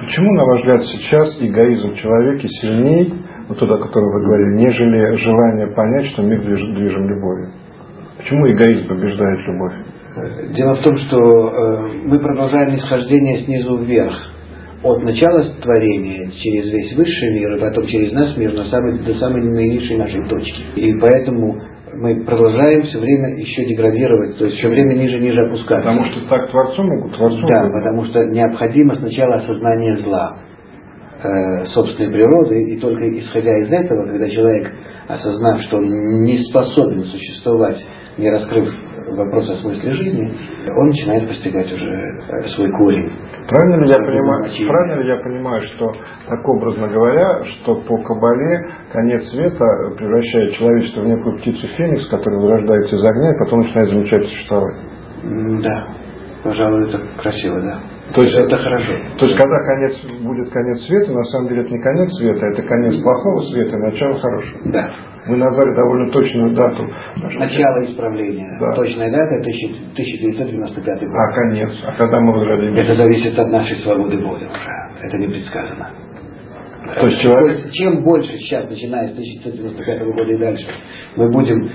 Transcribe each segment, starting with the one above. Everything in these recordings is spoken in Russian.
почему, на ваш взгляд, сейчас эгоизм человека сильнее, вот тот, о котором вы говорили, нежели желание понять, что мир движим любовью? Почему эгоизм побеждает любовь? Дело в том, что мы продолжаем нисхождение снизу вверх. От начала творения, через весь высший мир, и потом через наш мир, до самой наилучшей нашей точки. И поэтому мы продолжаем все время еще деградировать, то есть все время ниже и ниже опускаться. Потому что так Творцу могут? Да, потому что необходимо сначала осознание зла собственной природы, и только исходя из этого, когда человек, осознав, что он не способен существовать, не раскрыв вопрос о смысле жизни, он начинает постигать уже свой корень. Правильно ли я понимаю, что, так образно говоря, что по Кабале конец света превращает человечество в некую птицу Феникс, которая вырождается из огня и потом начинает замечательно существовать? Да, пожалуй, это красиво, да. То есть это хорошо. То есть, когда будет конец света, на самом деле это не конец света, это конец плохого света и начало хорошего. Да. Мы назвали довольно точную дату. Начало исправления. Да. Точная дата 1995 год. А конец? А когда мы возродимся? Это зависит от нашей свободы воли уже. Это не предсказано. То есть человек... Чем больше сейчас, начиная с 1995 года и дальше, мы будем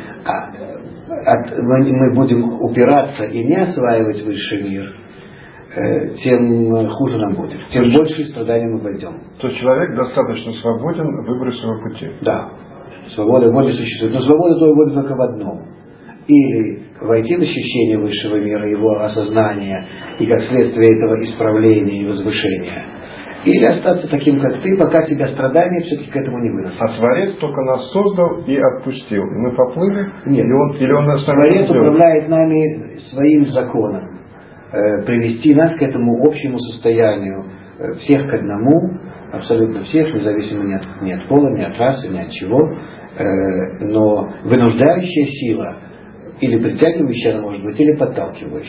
упираться и не осваивать высший мир, тем хуже нам будет. Тем больше страданий мы пойдем. То есть человек достаточно свободен в выборе своего пути. Да. Свобода воли существует. Но свобода воли только в одном. Или войти в ощущение высшего мира, его осознания, и как следствие этого исправления и возвышения. Или остаться таким, как ты, пока тебя страдания все-таки к этому не выносят. А Творец только нас создал и отпустил. И мы поплыли? Нет. Или он нас Творец управляет нами своим законом. Привести нас к этому общему состоянию. Всех к одному. Абсолютно всех, независимо ни от пола, ни от расы, ни от чего. Но вынуждающая сила, или притягивающая она может быть, или подталкивающая.